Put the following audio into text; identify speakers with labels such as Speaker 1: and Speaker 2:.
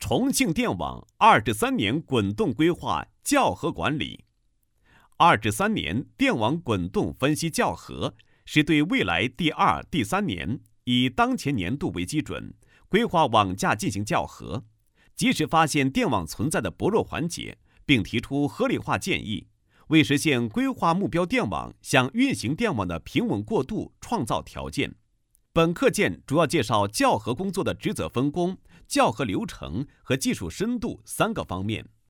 Speaker 1: 重庆电网2至3年滚动规划校核管理。2至3年电网滚动分析校核，是对未来第2、第3年以当前年度为基准，规划网架进行校核，及时发现电网存在的薄弱环节，并提出合理化建议，为实现规划目标电网向运行电网的平稳过渡创造条件。本课件主要介绍校核工作的职责分工、校核流程和技术深度3个方面。